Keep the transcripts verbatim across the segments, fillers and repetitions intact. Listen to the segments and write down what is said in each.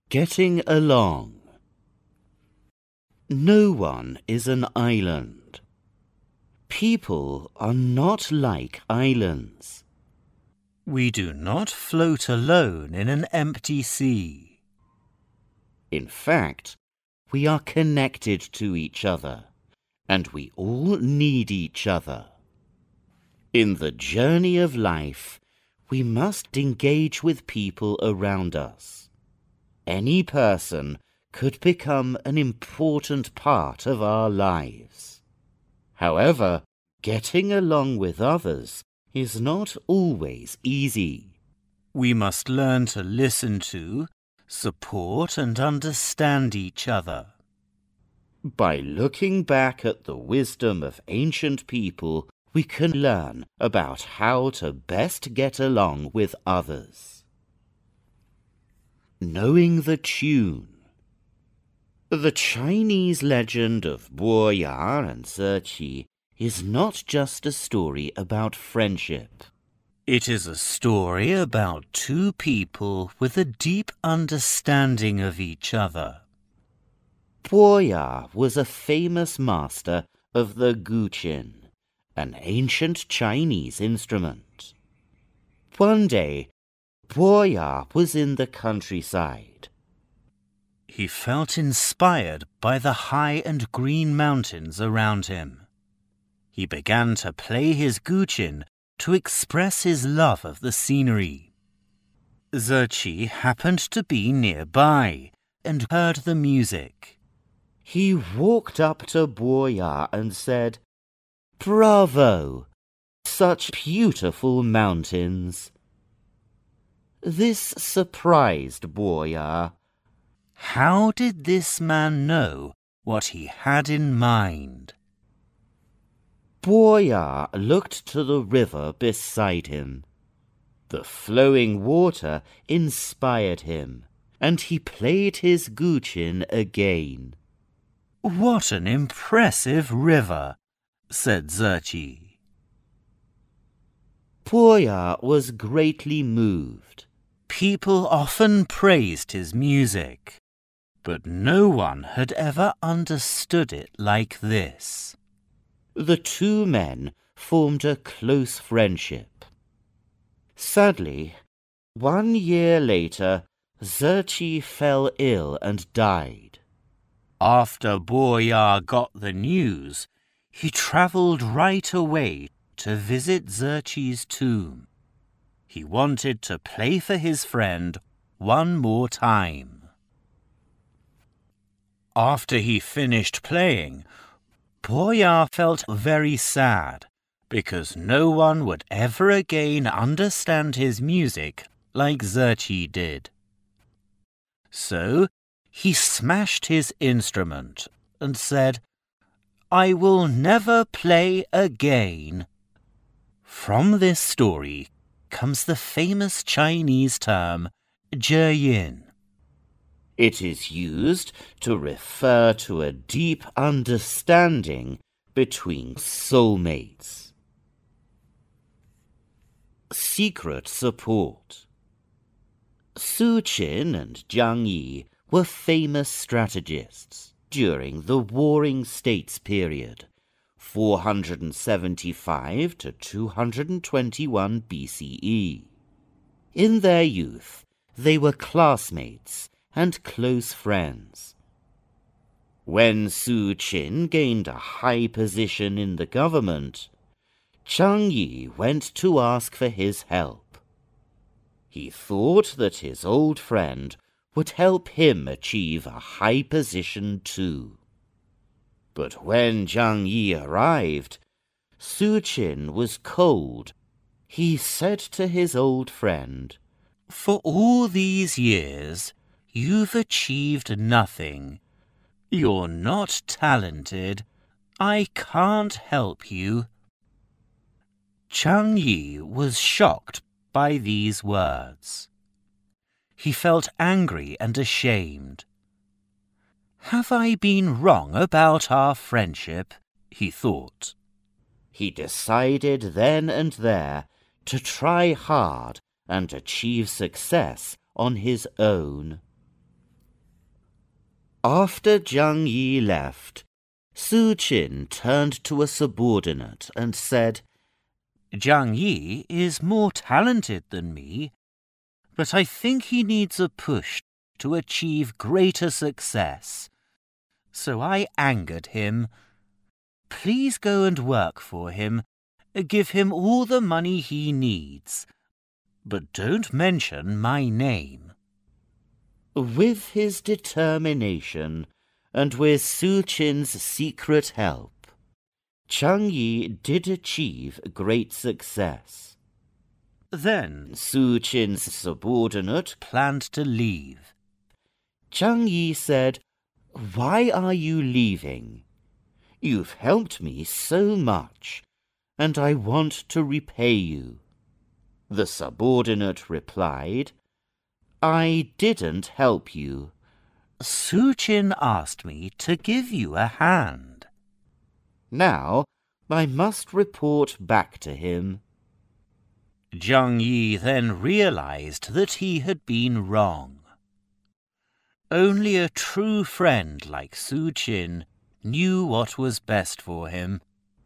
Getting along. No one is an island. People are not like islands. We do not float alone in an empty sea. In fact, we are connected to each other, and we all need each other. In the journey of life, we must engage with people around us. Any person could become an important part of our lives. However, getting along with others is not always easy. We must learn to listen to, support and understand each other. By looking back at the wisdom of ancient people, we can learn about how to best get along with others. Knowing the tune. The Chinese legend of Boya and Zeqi is not just a story about friendship. It is a story about two people with a deep understanding of each other. Boya was a famous master of the guqin, an ancient Chinese instrument. One day, Boya was in the countryside. He felt inspired by the high and green mountains around him. He began to play his guqin to express his love of the scenery. Zeqi happened to be nearby and heard the music. He walked up to Boya and said, "Bravo! Such beautiful mountains." This surprised Boya. How did this man know what he had in mind? Boya looked to the river beside him. The flowing water inspired him, and he played his guqin again. "What an impressive river," said Zeqi. Boya was greatly moved. People often praised his music, but no one had ever understood it like this. The two men formed a close friendship. Sadly, one year later, Zeqi fell ill and died. After Boya got the news, he travelled right away to visit Zeqi's tomb. He wanted to play for his friend one more time. After he finished playing, Boya felt very sad because no one would ever again understand his music like Zeqi did. So he smashed his instrument and said, "I will never play again." From this story comes the famous Chinese term, "zheyin." It is used to refer to a deep understanding between soulmates. Secret support. Su Qin and Jiang Yi were famous strategists during the Warring States period, four hundred seventy-five to two hundred twenty-one B C E. In their youth, they were classmates and close friends. When Su Qin gained a high position in the government, Jiang Yi went to ask for his help. He thought that his old friend would help him achieve a high position too. But when Jiang Yi arrived, Su Qin was cold. He said to his old friend, "For all these years, you've achieved nothing. You're not talented. I can't help you." Jiang Yi was shocked by these words. He felt angry and ashamed. "Have I been wrong about our friendship?" he thought. He decided then and there to try hard and achieve success on his own. After Jiang Yi left, Su Qin turned to a subordinate and said, Jiang Yi is more talented than me, but I think he needs a push to achieve greater success. So I angered him. Please go and work for him. Give him all the money he needs, but don't mention my name. With his determination, and with Su Qin's secret help, Jiang Yi did achieve great success. Then Su Qin's subordinate planned to leave. Jiang Yi said, "Why are you leaving? You've helped me so much, and I want to repay you." The subordinate replied, "I didn't help you. Su Qin asked me to give you a hand. Now I must report back to him." Jiang Yi then realized that he had been wrong. Only a true friend like Su Qin knew what was best for him.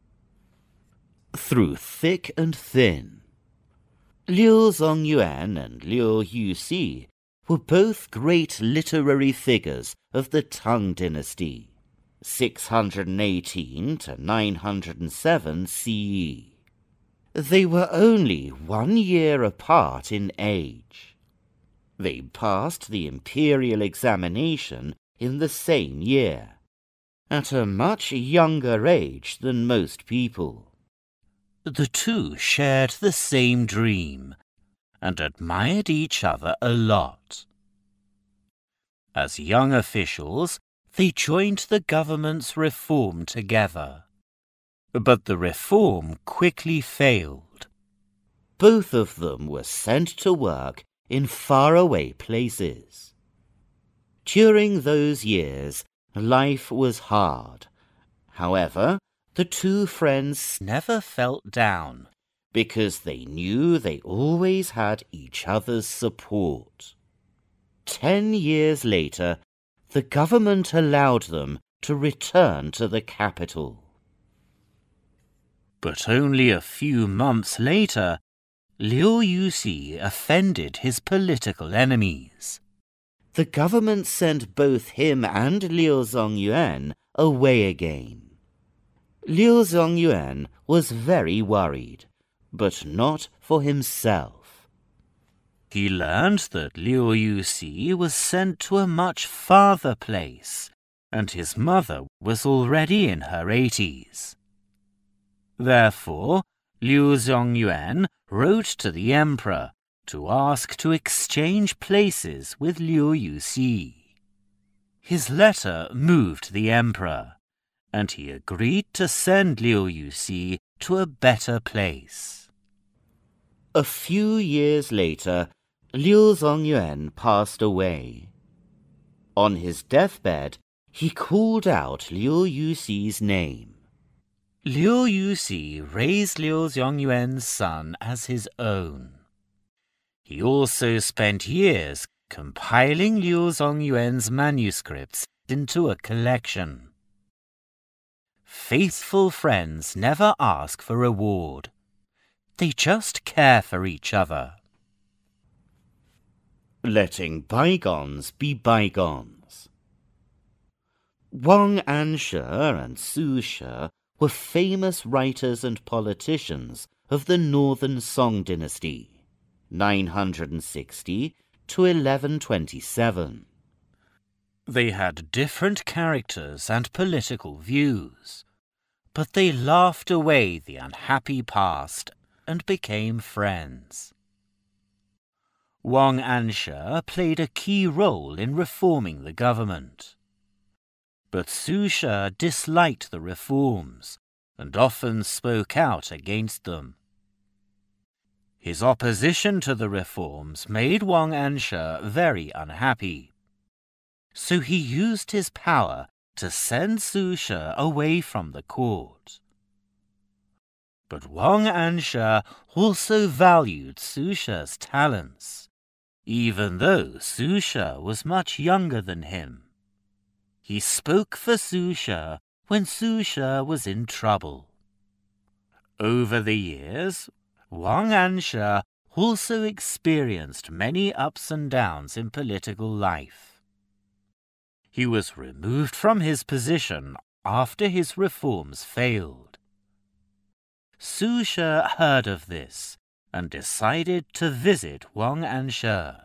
Through thick and thin, Liu Zongyuan and Liu Yuxi were both great literary figures of the Tang dynasty, six hundred eighteen to nine hundred seven C E. They were only one year apart in age. They passed the imperial examination in the same year, at a much younger age than most people. The two shared the same dream and admired each other a lot. As young officials, they joined the government's reform together. But the reform quickly failed. Both of them were sent to work in faraway places. During those years, life was hard. However, the two friends Never felt down. because they knew they always had each other's support. Ten years later, the government allowed them to return to the capital. But only a few months later, Liu Yuxi offended his political enemies. The government sent both him and Liu Zongyuan away again. Liu Zongyuan was very worried, but not for himself. He learned that Liu Yuxi was sent to a much farther place, and his mother was already in her eighties. Therefore, Liu Zongyuan wrote to the emperor to ask to exchange places with Liu Yuxi. His letter moved the emperor, and he agreed to send Liu Yuxi to a better place. A few years later, Liu Zongyuan passed away. On his deathbed, he called out Liu Yuxi's name. Liu Yuxi raised Liu Zongyuan's son as his own. He also spent years compiling Liu Zongyuan's manuscripts into a collection. Faithful friends never ask for reward. They just care for each other. Letting bygones be bygones. Wang Anshe and Su She were famous writers and politicians of the Northern Song dynasty, nine hundred sixty to eleven twenty-seven. They had different characters and political views, but they laughed away the unhappy past and became friends. Wang Anshe played a key role in reforming the government. But Su She disliked the reforms and often spoke out against them. His opposition to the reforms made Wang Anshe very unhappy. So he used his power to send Su She away from the court. But Wang Anshe also valued Su She's talents, even though Su She was much younger than him. He spoke for Su She when Su She was in trouble. Over the years, Wang Anshe also experienced many ups and downs in political life. He was removed from his position after his reforms failed. Su She heard of this and decided to visit Wang Anshe.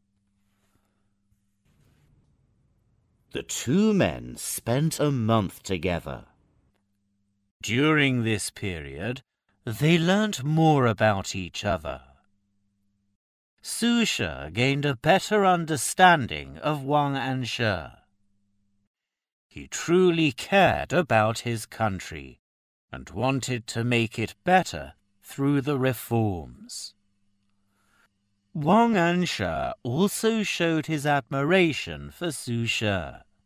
The two men spent a month together. During this period, they learnt more about each other. Su She gained a better understanding of Wang Anshe. He truly cared about his country and wanted to make it better through the reforms. Wang Anshe also showed his admiration for Su She.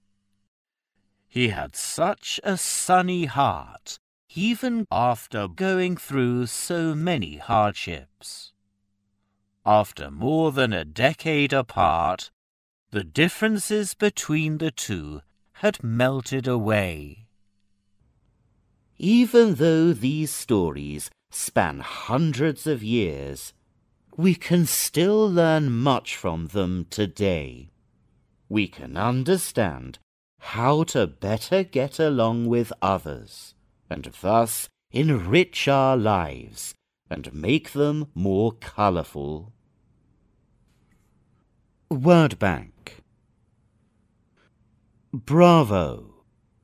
He had such a sunny heart, even after going through so many hardships. After more than a decade apart, the differences between the two had melted away. Even though these stories span hundreds of years, we can still learn much from them today. We can understand how to better get along with others, and thus enrich our lives and make them more colourful. Word bank. Bravo.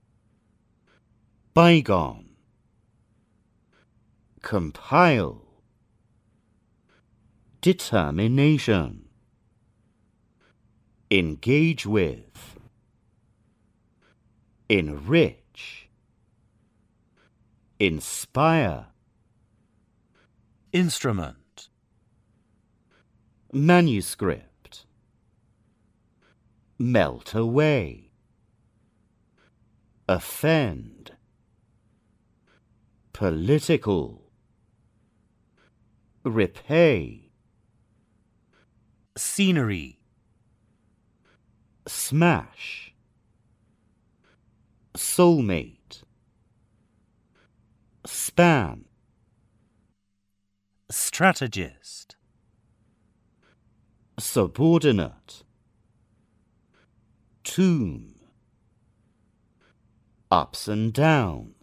Bygone. Compile. Determination. Engage with. Enrich. Inspire. Instrument. Manuscript. Melt away. Offend. Political. Repay. Scenery. Smash. Soulmate. Span. Strategist. Subordinate. Tomb. Ups and downs.